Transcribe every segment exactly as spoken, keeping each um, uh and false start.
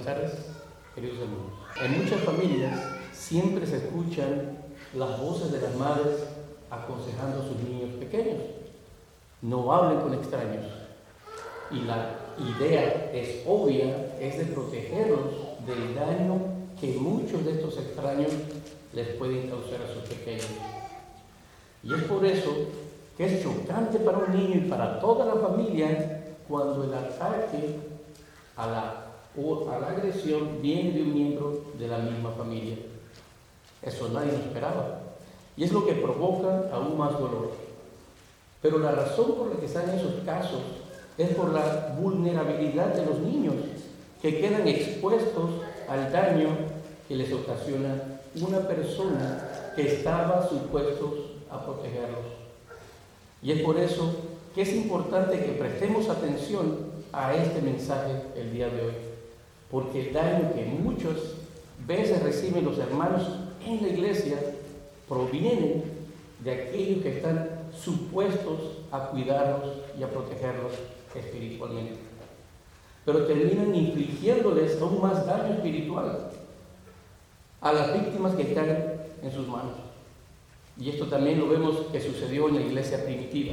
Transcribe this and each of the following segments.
tardes, queridos hermanos. En muchas familias siempre se escuchan las voces de las madres aconsejando a sus niños pequeños. No hablen con extraños. Y la idea es obvia, es de protegerlos del daño que muchos de estos extraños les pueden causar a sus pequeños. Y es por eso que es chocante para un niño y para toda la familia cuando el ataque a la, o a la agresión viene de un miembro de la misma familia. Eso nadie lo esperaba. Y es lo que provoca aún más dolor. Pero la razón por la que están esos casos es por la vulnerabilidad de los niños, que quedan expuestos al daño que les ocasiona una persona que estaba supuestos a protegerlos. Y es por eso que es importante que prestemos atención a este mensaje el día de hoy, porque el daño que muchas veces reciben los hermanos en la iglesia proviene de aquellos que están supuestos a cuidarlos y a protegerlos espiritualmente, pero terminan infligiéndoles aún más daño espiritual a las víctimas que están en sus manos. Y esto también lo vemos que sucedió en la iglesia primitiva.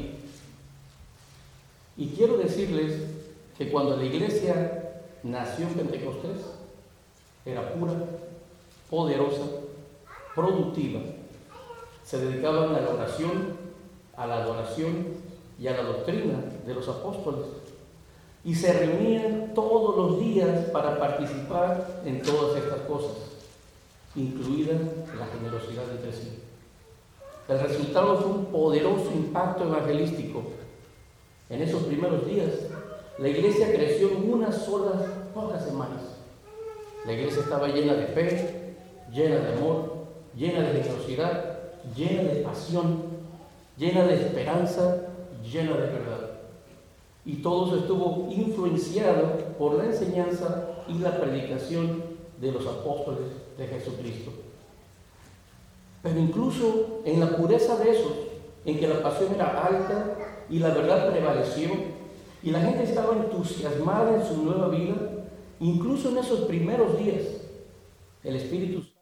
Y quiero decirles que cuando la iglesia nació en Pentecostés, era pura, poderosa, productiva. Se dedicaban a la oración, a la adoración y a la doctrina de los apóstoles. Y se reunían todos los días para participar en todas estas cosas, incluida la generosidad entre sí. El resultado fue un poderoso impacto evangelístico. En esos primeros días, la iglesia creció en unas solas pocas semanas. La iglesia estaba llena de fe, llena de amor, llena de generosidad, llena de pasión, llena de esperanza, llena de verdad. Y todo eso estuvo influenciado por la enseñanza y la predicación de los apóstoles de Jesucristo. Pero incluso en la pureza de esos, en que la pasión era alta y la verdad prevaleció, y la gente estaba entusiasmada en su nueva vida, incluso en esos primeros días, el Espíritu Santo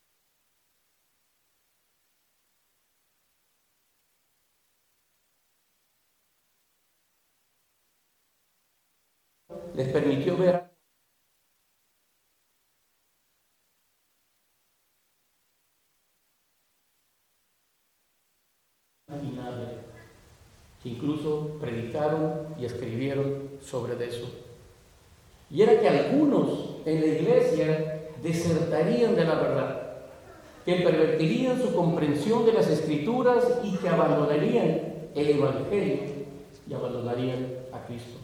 les permitió ver que incluso predicaron y escribieron sobre eso. Y era que algunos en la iglesia desertarían de la verdad, que pervertirían su comprensión de las Escrituras y que abandonarían el Evangelio y abandonarían a Cristo.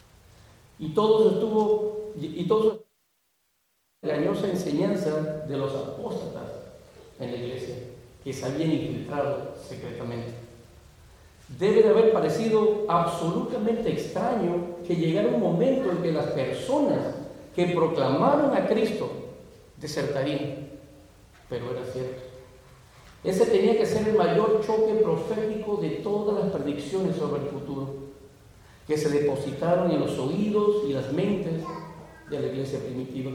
Y todo estuvo, y todo la engañosa enseñanza de los apóstatas en la iglesia, que se habían infiltrado secretamente. Debe de haber parecido absolutamente extraño que llegara un momento en que las personas que proclamaron a Cristo desertarían, pero era cierto. Ese tenía que ser el mayor choque profético de todas las predicciones sobre el futuro, que se depositaron en los oídos y las mentes de la iglesia primitiva.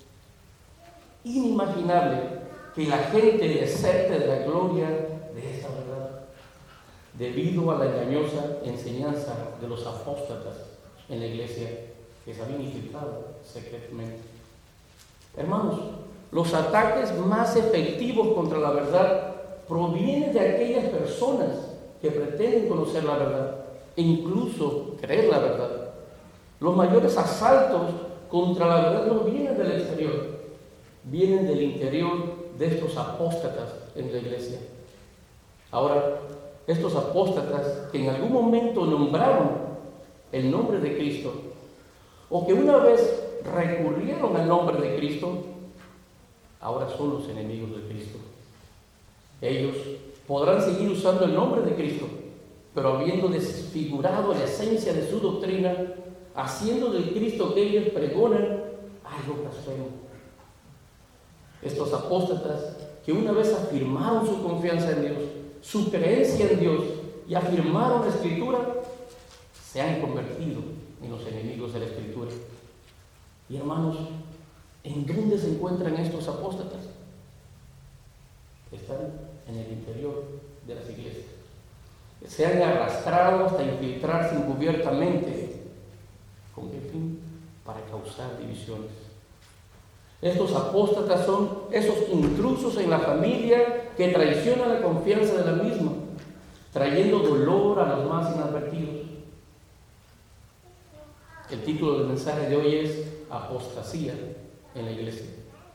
Inimaginable que la gente deserte de la gloria de esta verdad, debido a la engañosa enseñanza de los apóstatas en la iglesia que se habían infiltrado secretamente. Hermanos, los ataques más efectivos contra la verdad provienen de aquellas personas que pretenden conocer la verdad e incluso creer la verdad. Los mayores asaltos contra la verdad no vienen del exterior, vienen del interior de estos apóstatas en la iglesia. Ahora, estos apóstatas que en algún momento nombraron el nombre de Cristo, o que una vez recurrieron al nombre de Cristo, ahora son los enemigos de Cristo. Ellos podrán seguir usando el nombre de Cristo, pero habiendo desfigurado la esencia de su doctrina, haciendo del Cristo que ellos pregonan algo blasfemo. Estos apóstatas que una vez afirmaron su confianza en Dios, su creencia en Dios y afirmaron la Escritura, se han convertido en los enemigos de la Escritura. Y hermanos, ¿En dónde se encuentran estos apóstatas? Están en el interior de las iglesias. Se han arrastrado hasta infiltrarse encubiertamente. ¿Con qué fin? Para causar divisiones. Estos apóstatas son esos intrusos en la familia que traicionan la confianza de la misma, trayendo dolor a los más inadvertidos. El título del mensaje de hoy es Apostasía en la iglesia.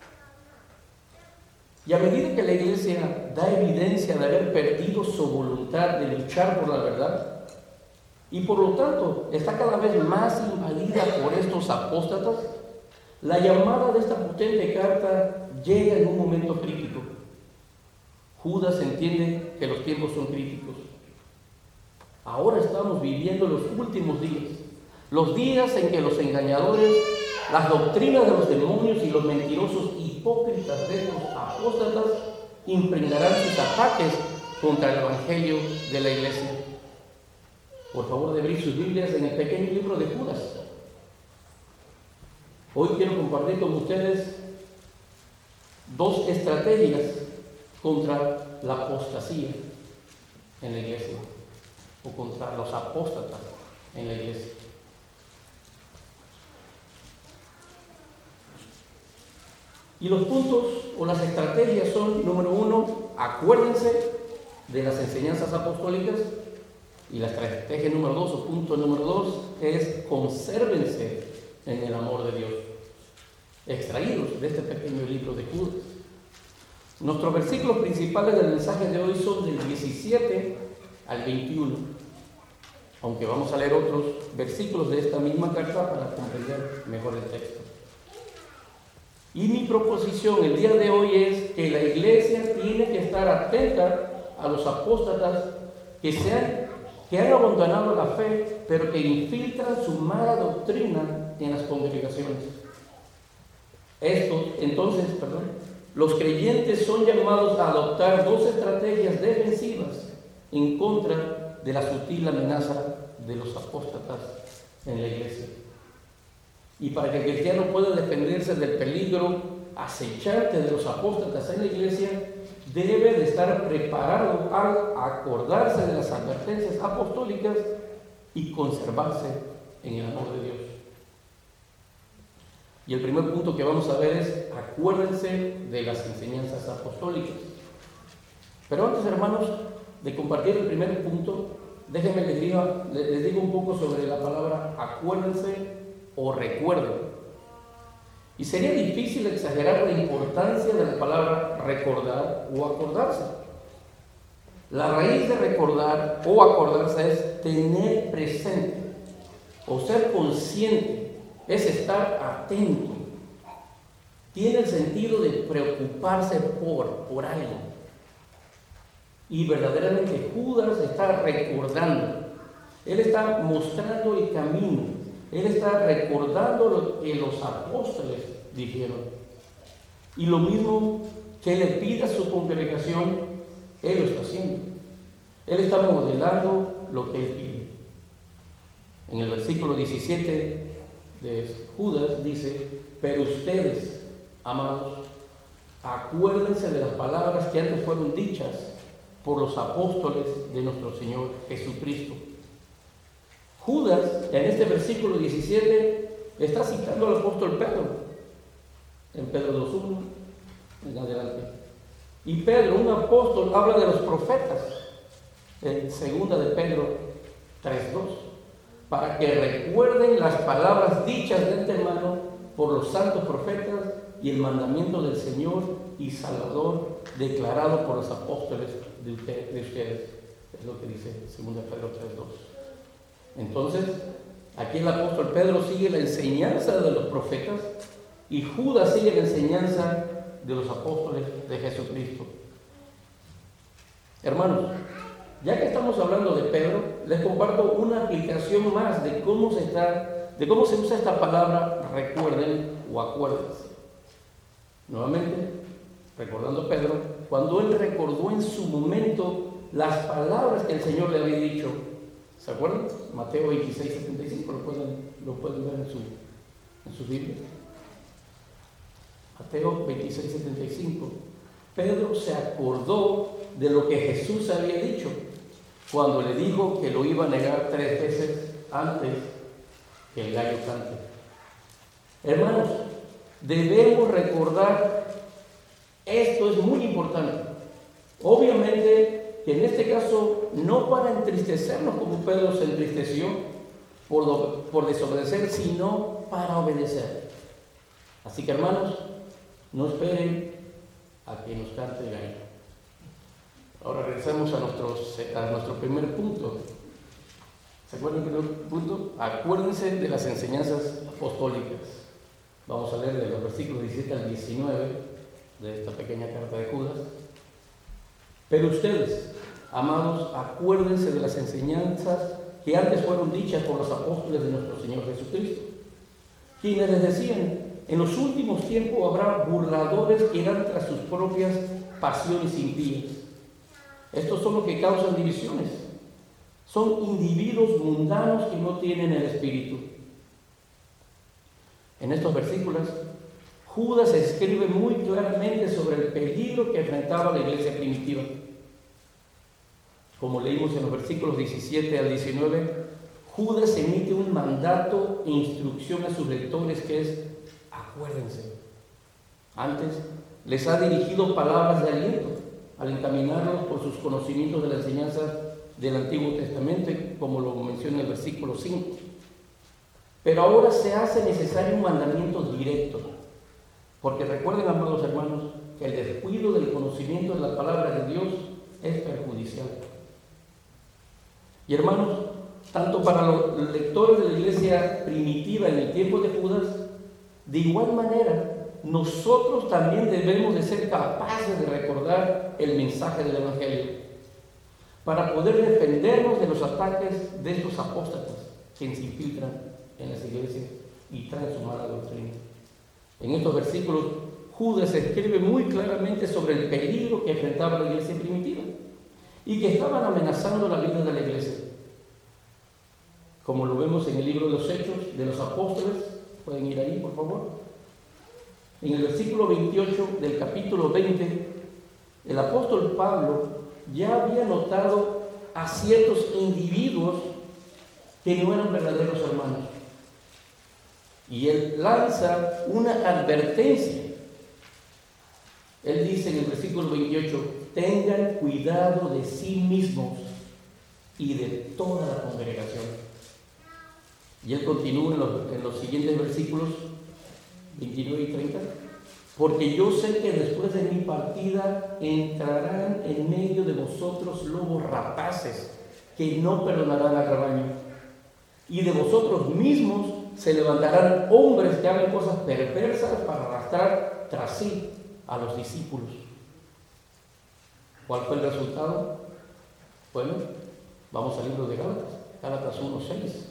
Y a medida que la iglesia da evidencia de haber perdido su voluntad de luchar por la verdad, y por lo tanto está cada vez más invadida por estos apóstatas, la llamada de esta potente carta llega en un momento crítico. Judas entiende que los tiempos son críticos. Ahora estamos viviendo los últimos días, los días en que los engañadores, las doctrinas de los demonios y los mentirosos hipócritas de estos apóstatas impregnarán sus ataques contra el evangelio de la iglesia. Por favor, de abrir sus Biblias en el pequeño libro de Judas. Hoy quiero compartir con ustedes dos estrategias contra la apostasía en la iglesia, o contra los apóstatas en la iglesia. Y los puntos o las estrategias son, número uno, acuérdense de las enseñanzas apostólicas. Y la estrategia número dos, o punto número dos, es consérvense en el amor de Dios, extraídos de este pequeño libro de Judas. Nuestros versículos principales del mensaje de hoy son del diecisiete al veintiuno, aunque vamos a leer otros versículos de esta misma carta para comprender mejor el texto. Y mi proposición el día de hoy es que la iglesia tiene que estar atenta a los apóstatas que, sean, que han abandonado la fe, pero que infiltran su mala doctrina en las congregaciones. Estos, entonces, perdón, los creyentes son llamados a adoptar dos estrategias defensivas en contra de la sutil amenaza de los apóstatas en la iglesia. Y para que el cristiano pueda defenderse del peligro acechante de los apóstatas en la iglesia, debe de estar preparado al acordarse de las advertencias apostólicas y conservarse en el amor de Dios. Y el primer punto que vamos a ver es, acuérdense de las enseñanzas apostólicas. Pero antes, hermanos, de compartir el primer punto, déjenme les diga, les digo un poco sobre la palabra acuérdense o recuerden. Y sería difícil exagerar la importancia de la palabra recordar o acordarse. La raíz de recordar o acordarse es tener presente o ser consciente, es estar atento. Tiene el sentido de preocuparse por, por algo. Y verdaderamente Judas está recordando. Él está mostrando el camino. Él está recordando lo que los apóstoles dijeron. Y lo mismo que le pide a su congregación, Él lo está haciendo. Él está modelando lo que Él pide. En el versículo diecisiete de Judas dice, pero ustedes, amados, acuérdense de las palabras que antes fueron dichas por los apóstoles de nuestro Señor Jesucristo. Judas, en este versículo diecisiete, está citando al apóstol Pedro, en Pedro dos uno, en adelante. Y Pedro, un apóstol, habla de los profetas, en segunda de Pedro tres dos, para que recuerden las palabras dichas de antemano por los santos profetas y el mandamiento del Señor y Salvador declarado por los apóstoles de ustedes. Es lo que dice segunda de Pedro tres dos. Entonces, aquí el apóstol Pedro sigue la enseñanza de los profetas y Judas sigue la enseñanza de los apóstoles de Jesucristo. Hermanos, ya que estamos hablando de Pedro, les comparto una aplicación más de cómo se, está, de cómo se usa esta palabra recuerden o acuérdense. Nuevamente, recordando a Pedro, cuando él recordó en su momento las palabras que el Señor le había dicho. ¿Se acuerdan? Mateo veintiséis setenta y cinco, lo pueden, lo pueden ver en su, en su Biblia. Mateo veintiséis, setenta y cinco, Pedro se acordó de lo que Jesús había dicho cuando le dijo que lo iba a negar tres veces antes que el gallo cante. Hermanos, debemos recordar, esto es muy importante. Obviamente que en este caso no para entristecernos como Pedro se entristeció por, do, por desobedecer, sino para obedecer. Así que hermanos, no esperen a que nos cante el gallo. Ahora regresamos a, nuestros, a nuestro primer punto. ¿Se acuerdan del primer punto? Acuérdense de las enseñanzas apostólicas. Vamos a leer de los versículos diecisiete al diecinueve de esta pequeña carta de Judas. Pero ustedes, amados, acuérdense de las enseñanzas que antes fueron dichas por los apóstoles de nuestro Señor Jesucristo, quienes les decían: en los últimos tiempos habrá burladores que irán tras sus propias pasiones impías. Estos son los que causan divisiones. Son individuos mundanos que no tienen el Espíritu. En estos versículos, Judas escribe muy claramente sobre el peligro que enfrentaba la iglesia primitiva. Como leímos en los versículos diecisiete al diecinueve, Judas emite un mandato e instrucción a sus lectores que es: acuérdense. Antes les ha dirigido palabras de aliento al encaminarlos por sus conocimientos de la enseñanza del Antiguo Testamento, como lo menciona el versículo cinco. Pero ahora se hace necesario un mandamiento directo, porque recuerden, amados hermanos, que el descuido del conocimiento de la palabra de Dios es perjudicial. Y hermanos, tanto para los lectores de la iglesia primitiva en el tiempo de Judas, de igual manera, nosotros también debemos de ser capaces de recordar el mensaje del Evangelio para poder defendernos de los ataques de estos apóstatas que se infiltran en las iglesias y traen su mala doctrina. En estos versículos, Judas escribe muy claramente sobre el peligro que enfrentaba la iglesia primitiva y que estaban amenazando la vida de la iglesia. Como lo vemos en el libro de los Hechos de los Apóstoles, pueden ir ahí, por favor. En el versículo veintiocho del capítulo veinte, el apóstol Pablo ya había notado a ciertos individuos que no eran verdaderos hermanos. Y él lanza una advertencia. Él dice en el versículo veintiocho: tengan cuidado de sí mismos y de toda la congregación. Y él continúa en los, en los siguientes versículos veintinueve y treinta: porque yo sé que después de mi partida entrarán en medio de vosotros lobos rapaces que no perdonarán al rebaño, y de vosotros mismos se levantarán hombres que hagan cosas perversas para arrastrar tras sí a los discípulos. ¿Cuál fue el resultado? Bueno, vamos al libro de Gálatas, Gálatas uno seis.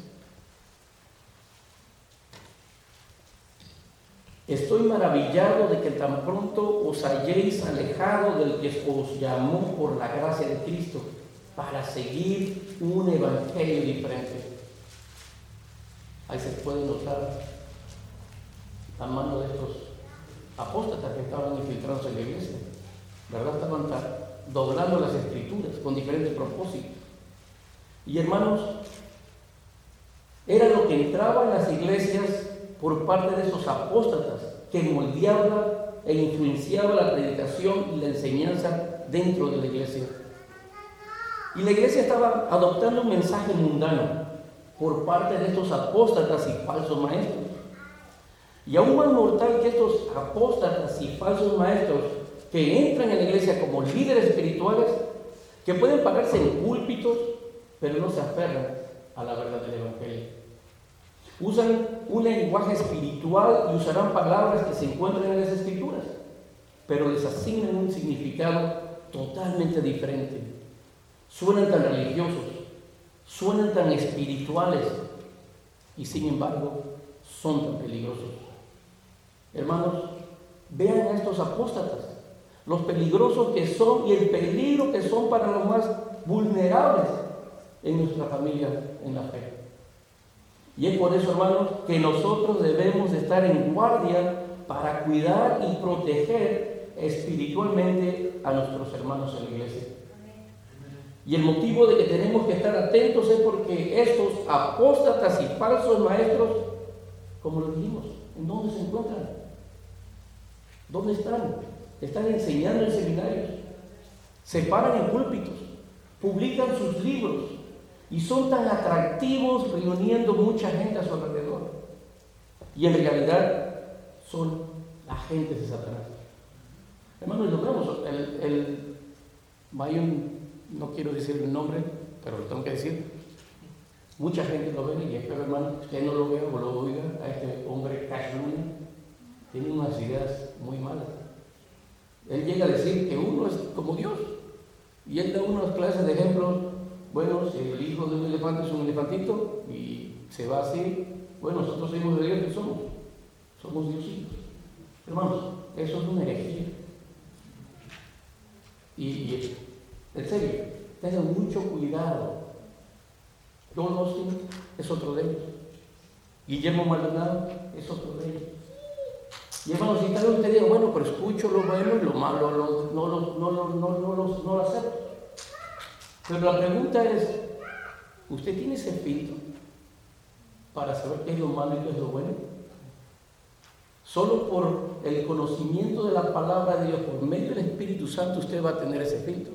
Estoy maravillado de que tan pronto os hayáis alejado del que os llamó por la gracia de Cristo para seguir un evangelio diferente. Ahí se puede notar la mano de estos apóstatas que estaban infiltrados en la iglesia, ¿verdad? Estaban doblando las escrituras con diferentes propósitos. Y hermanos, era lo que entraba en las iglesias por parte de esos apóstatas que moldeaba e influenciaba la predicación y la enseñanza dentro de la iglesia. Y la iglesia estaba adoptando un mensaje mundano por parte de estos apóstatas y falsos maestros. Y aún más mortal que estos apóstatas y falsos maestros que entran en la iglesia como líderes espirituales, que pueden pararse en púlpitos, pero no se aferran a la verdad del evangelio. Usan un lenguaje espiritual y usarán palabras que se encuentran en las escrituras, pero les asignan un significado totalmente diferente. Suenan tan religiosos, suenan tan espirituales y sin embargo son tan peligrosos. Hermanos, vean a estos apóstatas, los peligrosos que son y el peligro que son para los más vulnerables en nuestra familia en la fe. Y es por eso, hermanos, que nosotros debemos de estar en guardia para cuidar y proteger espiritualmente a nuestros hermanos en la iglesia. Y el motivo de que tenemos que estar atentos es porque estos apóstatas y falsos maestros, como lo dijimos, ¿en dónde se encuentran? ¿Dónde están? Están enseñando en seminarios, se paran en púlpitos, publican sus libros y son tan atractivos reuniendo mucha gente a su alrededor. Y en realidad son agentes de Satanás. Hermanos, lo vemos, el, el, hay un, no quiero decir el nombre, pero lo tengo que decir. Mucha gente lo ve y espero, hermano, usted no lo vea o lo oiga a este hombre Cash Looney. Tiene unas ideas muy malas. Él llega a decir que uno es como Dios. Y él da unas clases de ejemplos. Bueno, si el hijo de un elefante es un elefantito y se va así, bueno, nosotros hijos de Dios, ¿qué somos? Somos diositos. Hermanos, eso es una herejía. Y, y en serio, tengan mucho cuidado. John Austin es otro de ellos. Guillermo Maldonado es otro de ellos. Y hermanos, si tal vez usted diga, bueno, pero escucho lo bueno y lo malo lo, no, lo, no, lo, no, no, lo, no lo acepto. Pero la pregunta es, ¿usted tiene ese filtro para saber qué es lo malo y qué es lo bueno? Solo por el conocimiento de la palabra de Dios, por medio del Espíritu Santo, usted va a tener ese filtro.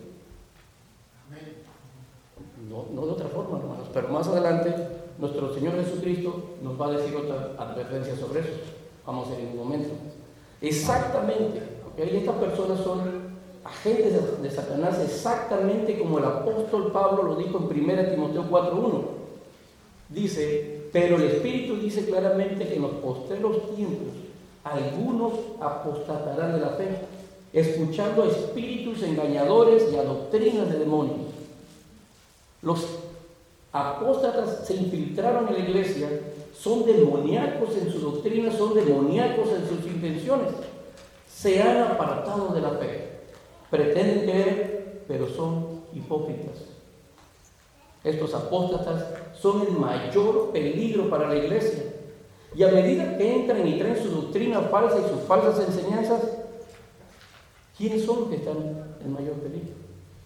No, no de otra forma, hermanos. Pero más adelante, nuestro Señor Jesucristo nos va a decir otra advertencia sobre eso. Vamos a ver en un momento. Exactamente, ¿okay? Estas personas son agentes de, de Satanás, exactamente como el apóstol Pablo lo dijo en primera Timoteo cuatro uno. Dice, pero el Espíritu dice claramente que en los postreros tiempos algunos apostatarán de la fe, escuchando a espíritus engañadores y a doctrinas de demonios. Los apóstatas se infiltraron en la iglesia, son demoníacos en su doctrina, son demoníacos en sus intenciones. Se han apartado de la fe. Pretenden creer, pero son hipócritas. Estos apóstatas son el mayor peligro para la iglesia. Y a medida que entran y traen su doctrina falsa y sus falsas enseñanzas, ¿quiénes son los que están en mayor peligro?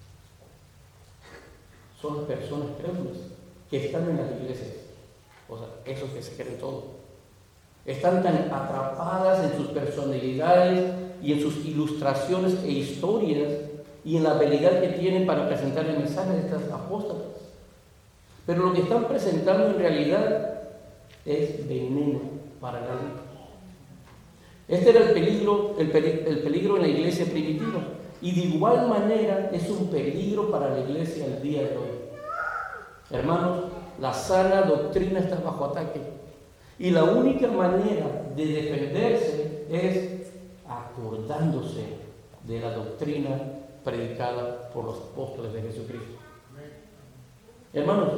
Son las personas crédulas que están en las iglesias. O sea, esos que se creen todo. Están tan atrapadas en sus personalidades y en sus ilustraciones e historias y en la habilidad que tienen para presentar el mensaje de estas apóstatas. Pero lo que están presentando en realidad es veneno para la vida. Este era el peligro, el, peli, el peligro en la iglesia primitiva. Y de igual manera es un peligro para la iglesia el día de hoy. Hermanos, la sana doctrina está bajo ataque. Y la única manera de defenderse es acordándose de la doctrina predicada por los apóstoles de Jesucristo. Hermanos,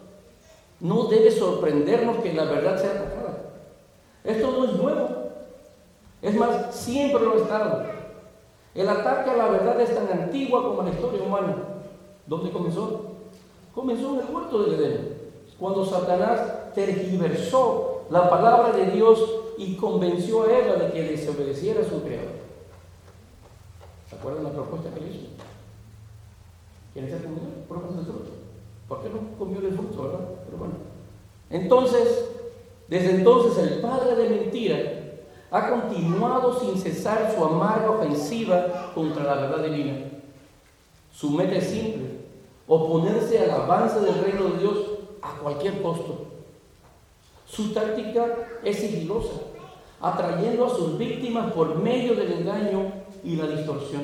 no debe sorprendernos que la verdad sea atacada. Esto no es nuevo. Es más, siempre lo ha estado. El ataque a la verdad es tan antigua como la historia humana. ¿Dónde comenzó? Comenzó en el huerto del Edén, cuando Satanás tergiversó la palabra de Dios y convenció a Eva de que desobedeciera a su creador. ¿Se acuerdan la propuesta que le hizo? ¿Quieren ser comido? Pruebas del fruto. ¿Por qué no comió el fruto, verdad? Pero bueno. Entonces, desde entonces el padre de mentira ha continuado sin cesar su amarga ofensiva contra la verdad divina. Su meta es simple: oponerse al avance del reino de Dios a cualquier costo. Su táctica es sigilosa, atrayendo a sus víctimas por medio del engaño y la distorsión.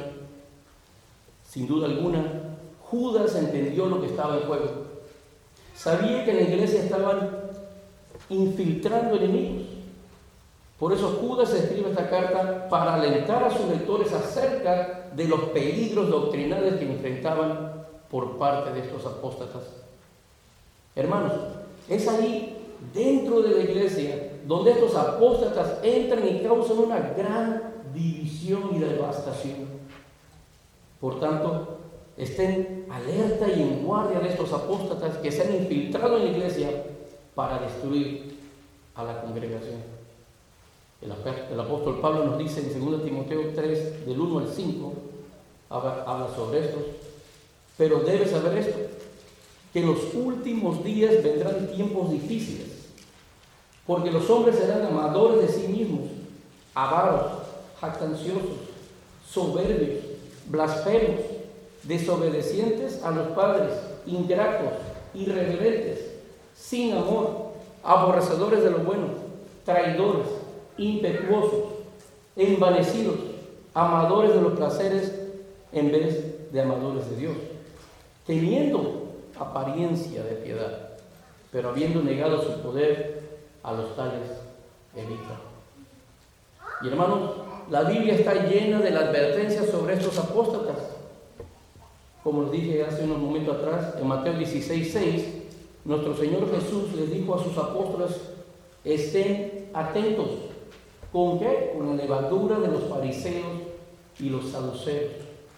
Sin duda alguna, Judas entendió lo que estaba en juego. Sabía que en la iglesia estaban infiltrando enemigos. Por eso Judas escribe esta carta para alentar a sus lectores acerca de los peligros doctrinales que enfrentaban por parte de estos apóstatas. Hermanos, es ahí dentro de la iglesia donde estos apóstatas entran y causan una gran división y devastación. Por tanto, estén alerta y en guardia de estos apóstatas que se han infiltrado en la iglesia para destruir a la congregación. El, el apóstol Pablo nos dice en segunda Timoteo tres, del uno al cinco, habla, habla sobre esto. Pero debes saber esto, que en los últimos días vendrán tiempos difíciles, porque los hombres serán amadores de sí mismos, avaros, jactanciosos, soberbios, blasfemos, desobedecientes a los padres, ingratos, irreverentes, sin amor, aborrecedores de lo bueno, traidores, impetuosos, envanecidos, amadores de los placeres en vez de amadores de Dios, teniendo apariencia de piedad, pero habiendo negado su poder, a los tales evita. Y hermanos, la Biblia está llena de la advertencia sobre estos apóstatas. Como les dije hace unos momentos atrás, en Mateo dieciséis, seis, nuestro Señor Jesús les dijo a sus apóstoles: estén atentos. ¿Con qué? Con la levadura de los fariseos y los saduceos.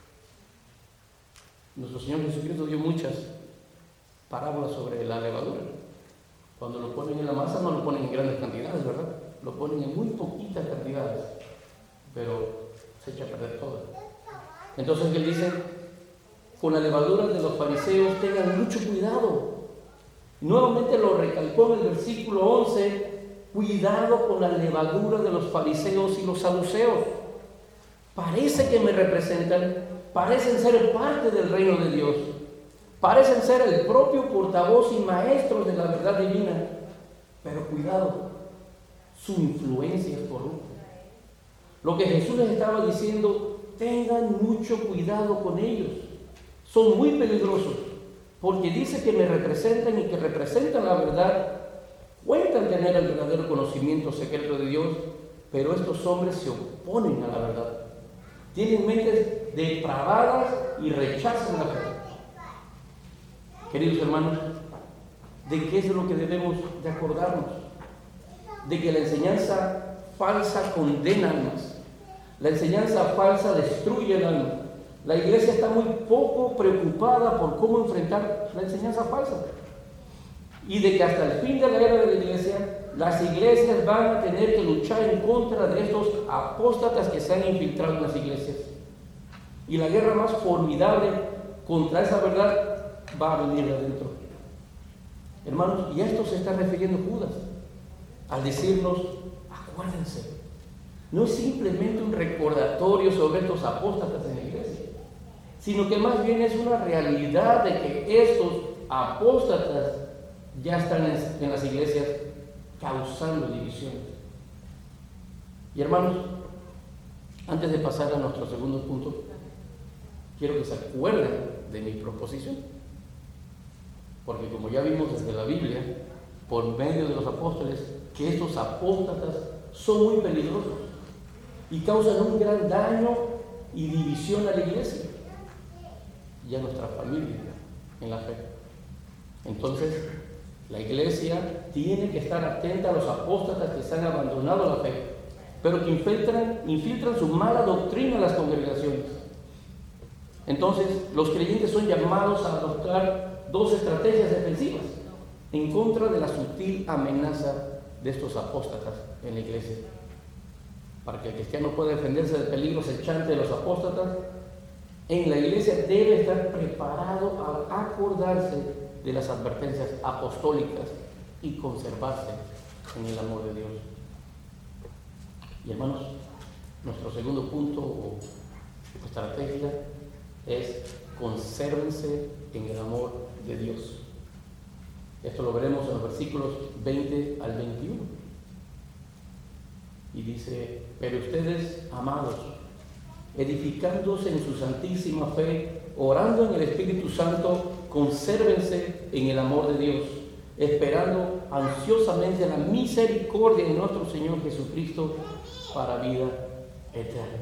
Nuestro Señor Jesucristo dio muchas parábolas sobre la levadura. Cuando lo ponen en la masa no lo ponen en grandes cantidades, ¿verdad? Lo ponen en muy poquitas cantidades, pero se echa a perder todo. Entonces Él dice: con la levadura de los fariseos tengan mucho cuidado. Nuevamente lo recalcó en el versículo once: cuidado con la levadura de los fariseos y los saduceos. Parece que me representan, parecen ser parte del reino de Dios, parecen ser el propio portavoz y maestros de la verdad divina, pero cuidado, su influencia es corrupta. Lo que Jesús les estaba diciendo: tengan mucho cuidado con ellos, son muy peligrosos, porque dice que me representan y que representan la verdad, cuentan tener el verdadero conocimiento secreto de Dios, pero estos hombres se oponen a la verdad, tienen mentes depravadas y rechazan la fe. Queridos hermanos, ¿de qué es lo que debemos de acordarnos? De que la enseñanza falsa condena almas, la enseñanza falsa destruye el alma. La iglesia está muy poco preocupada por cómo enfrentar la enseñanza falsa, y de que hasta el fin de la era de la iglesia, las iglesias van a tener que luchar en contra de estos apóstatas que se han infiltrado en las iglesias. Y la guerra más formidable contra esa verdad va a venir de adentro. Hermanos, y a esto se está refiriendo Judas al decirnos: acuérdense. No es simplemente un recordatorio sobre estos apóstatas en la iglesia, sino que más bien es una realidad de que estos apóstatas ya están en, en las iglesias causando divisiones. Y hermanos, antes de pasar a nuestro segundo punto, quiero que se acuerden de mi proposición, porque como ya vimos desde la Biblia, por medio de los apóstoles, que estos apóstatas son muy peligrosos y causan un gran daño y división a la iglesia y a nuestra familia en la fe. Entonces, la iglesia tiene que estar atenta a los apóstatas que se han abandonado la fe, pero que infiltran, infiltran su mala doctrina en las congregaciones. Entonces, los creyentes son llamados a adoptar dos estrategias defensivas en contra de la sutil amenaza de estos apóstatas en la iglesia. Para que el cristiano pueda defenderse del peligro acechante de los apóstatas, en la iglesia debe estar preparado a acordarse de las advertencias apostólicas y conservarse en el amor de Dios. Y hermanos, nuestro segundo punto o estrategia es: consérvense en el amor de Dios. Esto lo veremos en los versículos veinte al veintiuno. Y dice: pero ustedes, amados, edificándose en su santísima fe, orando en el Espíritu Santo, consérvense en el amor de Dios, esperando ansiosamente la misericordia de nuestro Señor Jesucristo para vida eterna.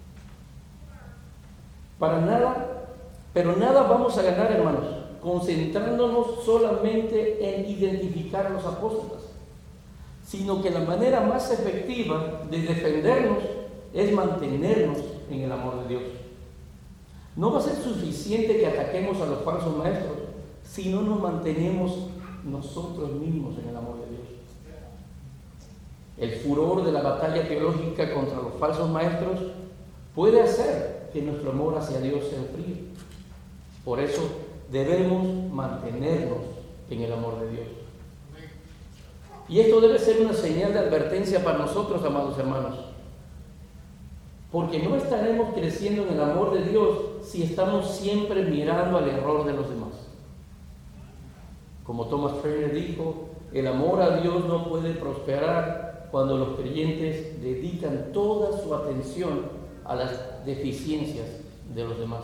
Para nada, pero nada vamos a ganar, hermanos, concentrándonos solamente en identificar a los apóstoles, sino que la manera más efectiva de defendernos es mantenernos en el amor de Dios. No va a ser suficiente que ataquemos a los falsos maestros si no nos mantenemos nosotros mismos en el amor de Dios. El furor de la batalla teológica contra los falsos maestros puede hacer que nuestro amor hacia Dios se enfríe. Por eso debemos mantenernos en el amor de Dios. Y esto debe ser una señal de advertencia para nosotros, amados hermanos, porque no estaremos creciendo en el amor de Dios si estamos siempre mirando al error de los demás. Como Thomas Ferner dijo, el amor a Dios no puede prosperar cuando los creyentes dedican toda su atención a las deficiencias de los demás.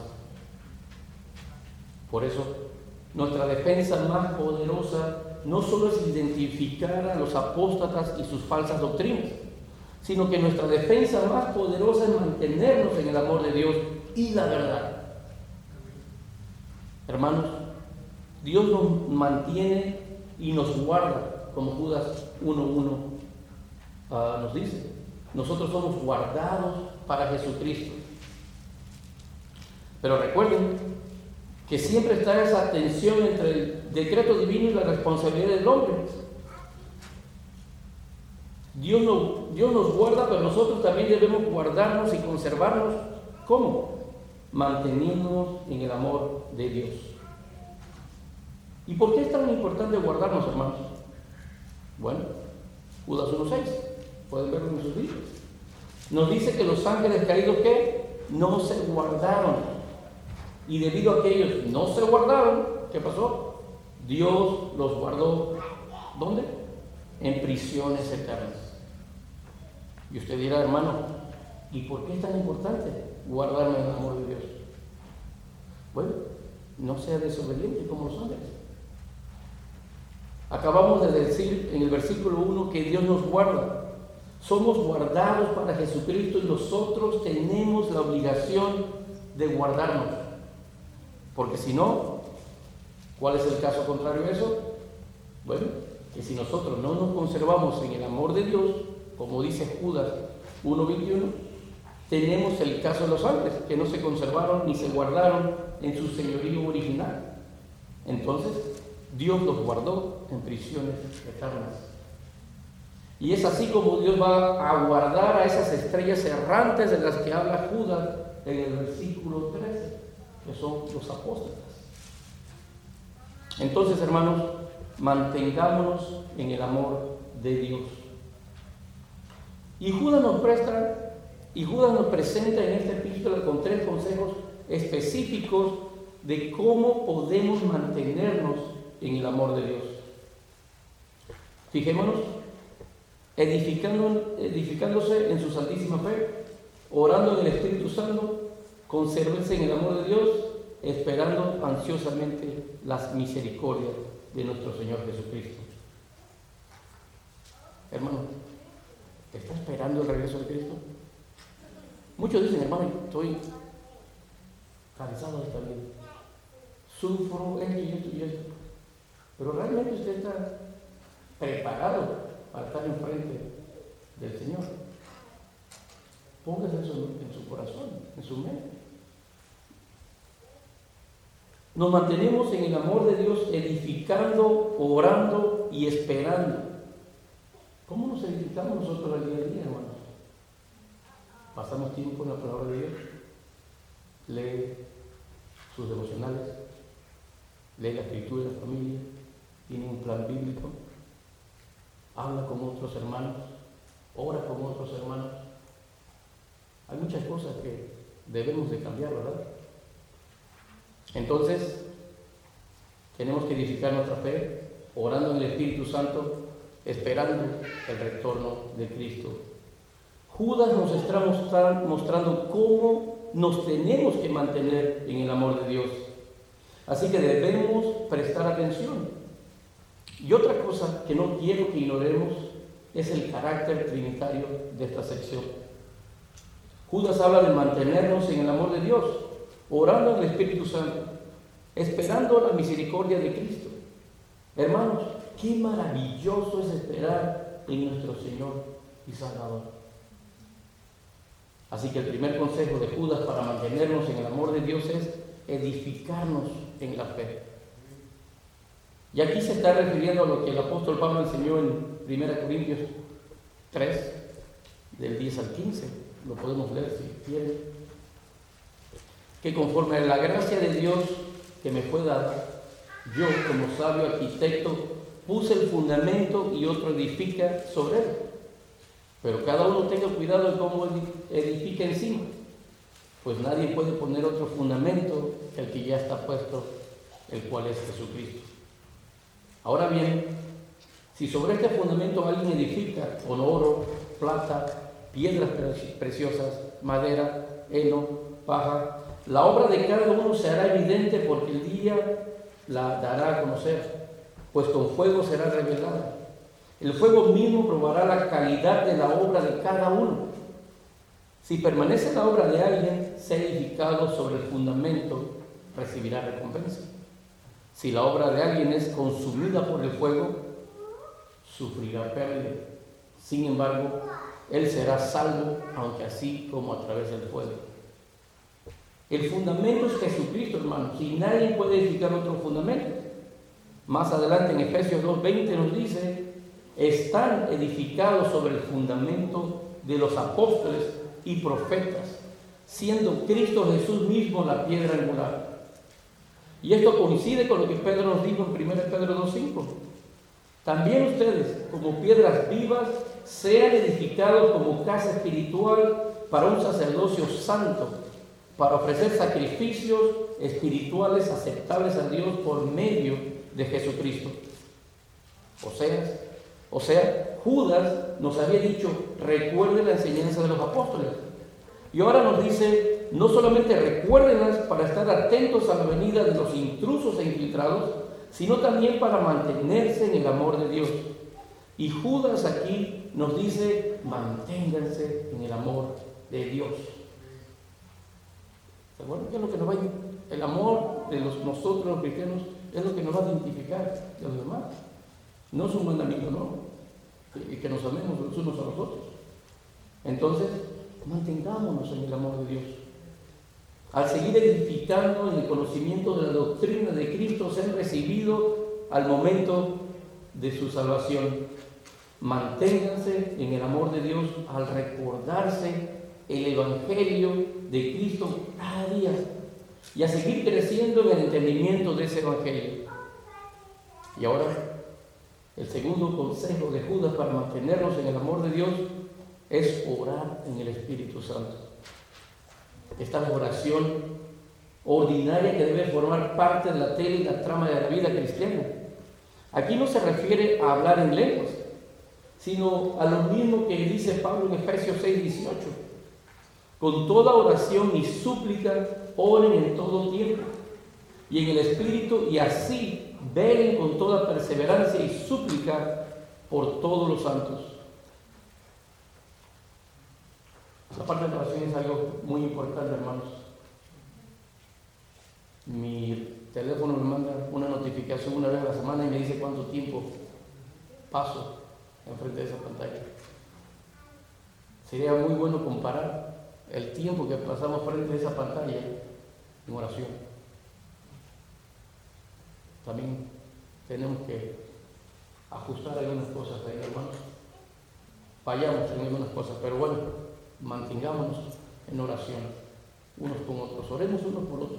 Por eso, nuestra defensa más poderosa no solo es identificar a los apóstatas y sus falsas doctrinas, sino que nuestra defensa más poderosa es mantenernos en el amor de Dios y la verdad. Hermanos, Dios nos mantiene y nos guarda, como Judas uno uno uh, nos dice. Nosotros somos guardados para Jesucristo. Pero recuerden que siempre está esa tensión entre el decreto divino y la responsabilidad del hombre. Dios nos, Dios nos guarda, pero nosotros también debemos guardarnos y conservarnos. ¿Cómo? Manteniéndonos en el amor de Dios. ¿Y por qué es tan importante guardarnos, hermanos? Bueno, Judas uno seis, pueden verlo en sus libros. Nos dice que los ángeles caídos, ¿qué? No se guardaron. Y debido a que ellos no se guardaron, ¿qué pasó? Dios los guardó, ¿dónde? En prisiones eternas. Y usted dirá, hermano, ¿y por qué es tan importante guardarme en el amor de Dios? Bueno, no sea desobediente como los ángeles. Acabamos de decir en el versículo uno que Dios nos guarda. Somos guardados para Jesucristo y nosotros tenemos la obligación de guardarnos. Porque si no, ¿cuál es el caso contrario a eso? Bueno, que si nosotros no nos conservamos en el amor de Dios, como dice Judas uno veintiuno, tenemos el caso de los ángeles, que no se conservaron ni se guardaron en su señorío original. Entonces, Dios los guardó en prisiones eternas. Y es así como Dios va a guardar a esas estrellas errantes de las que habla Judas en el versículo trece, que son los apóstoles. Entonces, hermanos, mantengámonos en el amor de Dios. Y Judas nos presta, y Judas nos presenta en esta epístola con tres consejos específicos de cómo podemos mantenernos en el amor de Dios. Fijémonos, edificando, edificándose en su santísima fe, orando en el Espíritu Santo, conservarse en el amor de Dios, esperando ansiosamente las misericordias de nuestro Señor Jesucristo. Hermano, ¿está esperando el regreso de Cristo? Muchos dicen, hermano, estoy cansado de esta vida, sufro esto y esto y esto, pero realmente usted está preparado para estar enfrente del Señor. Póngase eso en su corazón, en su mente. Nos mantenemos en el amor de Dios, edificando, orando y esperando. ¿Cómo nos edificamos nosotros al día a día, hermanos? Pasamos tiempo en la palabra de Dios, lee sus devocionales, lee la escritura de la familia, tiene un plan bíblico, habla con otros hermanos, ora con otros hermanos. Hay muchas cosas que debemos de cambiar, ¿verdad? Entonces, tenemos que edificar nuestra fe, orando en el Espíritu Santo, esperando el retorno de Cristo. Judas nos está mostrando cómo nos tenemos que mantener en el amor de Dios. Así que debemos prestar atención. Y otra cosa que no quiero que ignoremos es el carácter trinitario de esta sección. Judas habla de mantenernos en el amor de Dios, orando en el Espíritu Santo, esperando la misericordia de Cristo. Hermanos, qué maravilloso es esperar en nuestro Señor y Salvador. Así que el primer consejo de Judas para mantenernos en el amor de Dios es edificarnos en la fe. Y aquí se está refiriendo a lo que el apóstol Pablo enseñó en primera Corintios tres, del diez al quince, lo podemos leer si quieren, que conforme a la gracia de Dios que me fue dada, yo como sabio arquitecto puse el fundamento y otro edifica sobre él. Pero cada uno tenga cuidado de cómo edifica encima, pues nadie puede poner otro fundamento que el que ya está puesto, el cual es Jesucristo. Ahora bien, si sobre este fundamento alguien edifica con oro, plata, piedras preciosas, madera, heno, paja, la obra de cada uno se hará evidente porque el día la dará a conocer, pues con fuego será revelada. El fuego mismo probará la calidad de la obra de cada uno. Si permanece la obra de alguien, sea edificado sobre el fundamento, recibirá recompensa. Si la obra de alguien es consumida por el fuego, sufrirá pérdida. Sin embargo, él será salvo, aunque así como a través del fuego. El fundamento es Jesucristo, hermanos, y nadie puede edificar otro fundamento. Más adelante en Efesios dos veinte nos dice: están edificados sobre el fundamento de los apóstoles y profetas, siendo Cristo Jesús mismo la piedra angular. Y esto coincide con lo que Pedro nos dijo en primera Pedro dos cinco. También ustedes, como piedras vivas, sean edificados como casa espiritual para un sacerdocio santo, para ofrecer sacrificios espirituales aceptables a Dios por medio de Jesucristo. O sea, o sea, Judas nos había dicho: recuerde la enseñanza de los apóstoles. Y ahora nos dice: no solamente recuérdenlas para estar atentos a la venida de los intrusos e infiltrados, sino también para mantenerse en el amor de Dios. Y Judas aquí nos dice: manténganse en el amor de Dios. ¿Se acuerdan qué es lo que nos va a, el amor de los, nosotros los cristianos es lo que nos va a identificar de los demás? No es un mandamiento, no, y que nos amemos los unos a los otros. Entonces, mantengámonos en el amor de Dios. Al seguir edificando en el conocimiento de la doctrina de Cristo, se han recibido al momento de su salvación. Manténganse en el amor de Dios al recordarse el Evangelio de Cristo cada día y a seguir creciendo en el entendimiento de ese Evangelio. Y ahora, el segundo consejo de Judas para mantenernos en el amor de Dios es orar en el Espíritu Santo. Esta es la oración ordinaria que debe formar parte de la tele y la trama de la vida cristiana. Aquí no se refiere a hablar en lenguas, sino a lo mismo que dice Pablo en Efesios seis dieciocho. Con toda oración y súplica, oren en todo tiempo y en el Espíritu, y así velen con toda perseverancia y súplica por todos los santos. La parte de la oración es algo muy importante, hermanos. Mi teléfono me manda una notificación una vez a la semana y me dice cuánto tiempo paso enfrente de esa pantalla. Sería muy bueno comparar el tiempo que pasamos frente a esa pantalla en oración. También tenemos que ajustar algunas cosas ahí, hermanos. Fallamos en algunas cosas, pero bueno, mantengámonos en oración unos con otros, oremos unos por otros.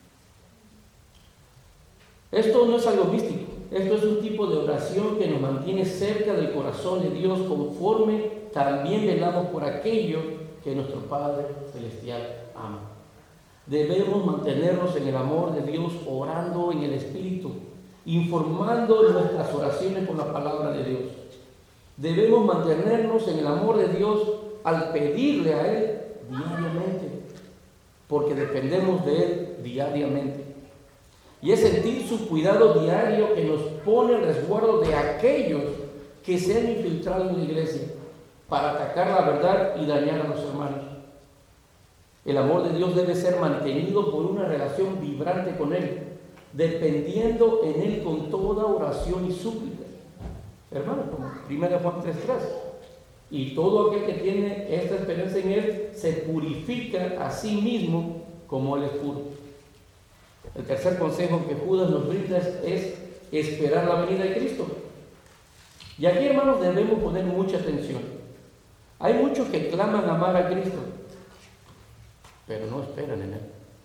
Esto no es algo místico, esto es un tipo de oración que nos mantiene cerca del corazón de Dios, conforme también velamos por aquello que nuestro Padre Celestial ama. Debemos mantenernos en el amor de Dios, orando en el Espíritu, informando nuestras oraciones con la palabra de Dios. Debemos mantenernos en el amor de Dios al pedirle a Él diariamente, porque dependemos de Él diariamente. Y es sentir su cuidado diario que nos pone al resguardo de aquellos que se han infiltrado en la iglesia para atacar la verdad y dañar a los hermanos. El amor de Dios debe ser mantenido por una relación vibrante con Él, dependiendo en Él con toda oración y súplica. Hermanos, como primera Juan tres tres. Y todo aquel que tiene esta esperanza en Él se purifica a sí mismo como Él es puro. El tercer consejo que Judas nos brinda es esperar la venida de Cristo. Y aquí, hermanos, debemos poner mucha atención. Hay muchos que claman amar a Cristo, pero no esperan en Él,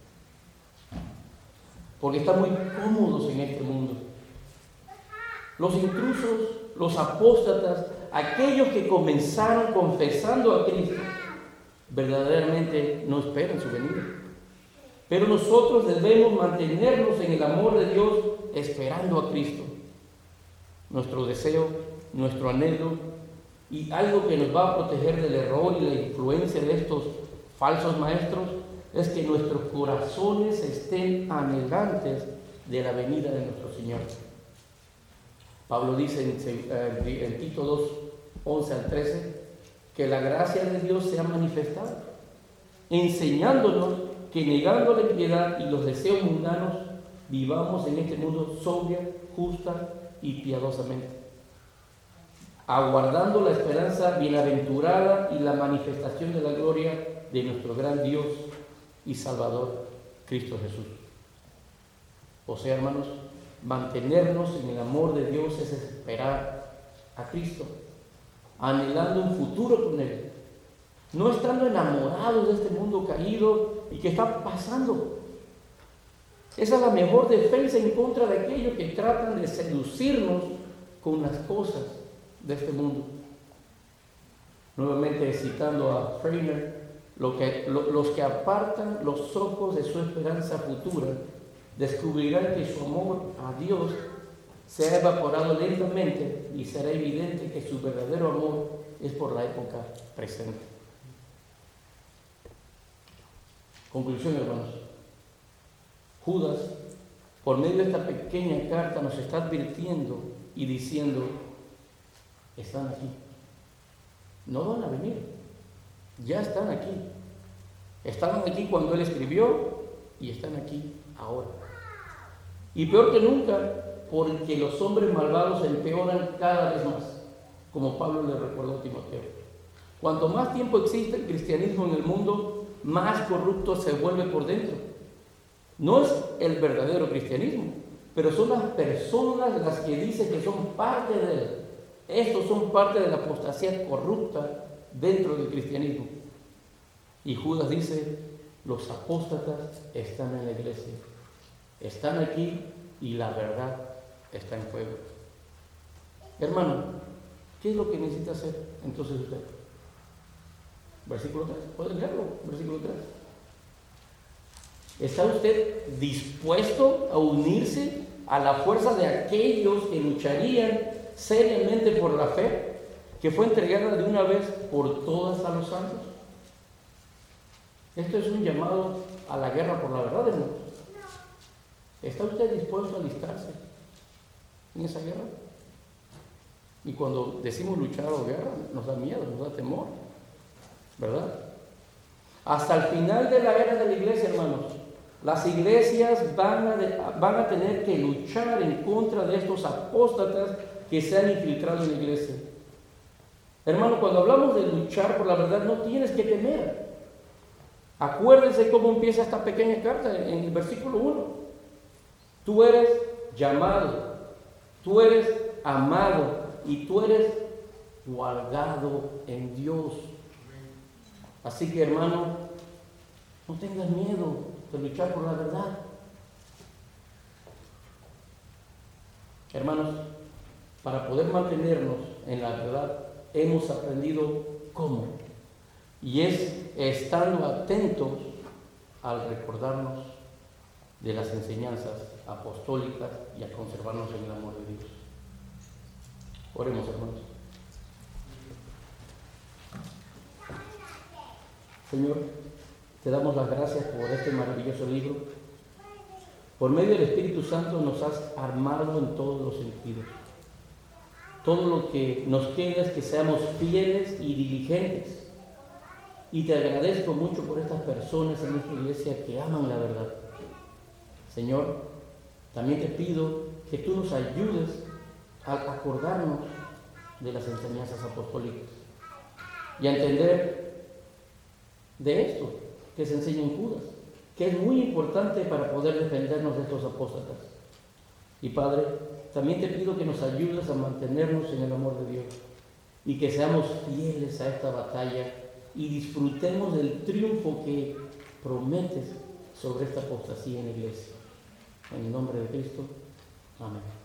porque están muy cómodos en este mundo. Los intrusos, los apóstatas, aquellos que comenzaron confesando a Cristo, verdaderamente no esperan su venida. Pero nosotros debemos mantenernos en el amor de Dios esperando a Cristo. Nuestro deseo, nuestro anhelo y algo que nos va a proteger del error y la influencia de estos falsos maestros es que nuestros corazones estén anhelantes de la venida de nuestro Señor. Pablo dice en, en Tito dos, once al trece, que la gracia de Dios se ha manifestado, enseñándonos que negando la impiedad y los deseos mundanos, vivamos en este mundo sobria, justa y piadosamente, aguardando la esperanza bienaventurada y la manifestación de la gloria de nuestro gran Dios y Salvador, Cristo Jesús. O sea, hermanos, mantenernos en el amor de Dios es esperar a Cristo, anhelando un futuro con Él, no estando enamorados de este mundo caído y que está pasando. Esa es la mejor defensa en contra de aquellos que tratan de seducirnos con las cosas de este mundo. Nuevamente citando a Freiner, lo que, lo, los que apartan los ojos de su esperanza futura descubrirán que su amor a Dios se ha evaporado lentamente y será evidente que su verdadero amor es por la época presente. Conclusión, hermanos. Judas, por medio de esta pequeña carta, nos está advirtiendo y diciendo: están aquí, no van a venir, ya están aquí. Estaban aquí cuando él escribió y están aquí ahora. Y peor que nunca, porque los hombres malvados empeoran cada vez más, como Pablo le recordó a Timoteo. Cuanto más tiempo existe el cristianismo en el mundo, más corrupto se vuelve por dentro. No es el verdadero cristianismo, pero son las personas las que dicen que son parte de él. Estos son parte de la apostasía corrupta dentro del cristianismo. Y Judas dice: los apóstatas están en la iglesia, están aquí y la verdad está en juego. Hermano, ¿qué es lo que necesita hacer entonces usted? Versículo tres, ¿pueden leerlo? Versículo tres. ¿Está usted dispuesto a unirse a la fuerza de aquellos que lucharían seriamente por la fe que fue entregada de una vez por todas a los santos? Esto es un llamado a la guerra por la verdad, hermano. ¿Está usted dispuesto a alistarse en esa guerra? Y cuando decimos luchar o guerra, nos da miedo, nos da temor, ¿verdad? Hasta el final de la era de la iglesia, hermanos, las iglesias van a, de, van a tener que luchar en contra de estos apóstatas que se han infiltrado en la iglesia. Hermano, cuando hablamos de luchar por la verdad, no tienes que temer. Acuérdense cómo empieza esta pequeña carta en el versículo uno. Tú eres llamado, tú eres amado y tú eres guardado en Dios. Así que, hermano, no tengas miedo de luchar por la verdad. Hermanos, para poder mantenernos en la verdad, hemos aprendido cómo. Y es estando atentos al recordarnos de las enseñanzas apostólicas y a conservarnos en el amor de Dios. Oremos, hermanos. Señor, te damos las gracias por este maravilloso libro. Por medio del Espíritu Santo nos has armado en todos los sentidos. Todo lo que nos queda es que seamos fieles y diligentes. Y te agradezco mucho por estas personas en esta iglesia que aman la verdad. Señor, también te pido que tú nos ayudes a acordarnos de las enseñanzas apostólicas y a entender de esto que se enseña en Judas, que es muy importante para poder defendernos de estos apóstatas. Y Padre, también te pido que nos ayudes a mantenernos en el amor de Dios, y que seamos fieles a esta batalla y disfrutemos del triunfo que prometes sobre esta apostasía en la iglesia. En el nombre de Cristo. Amén.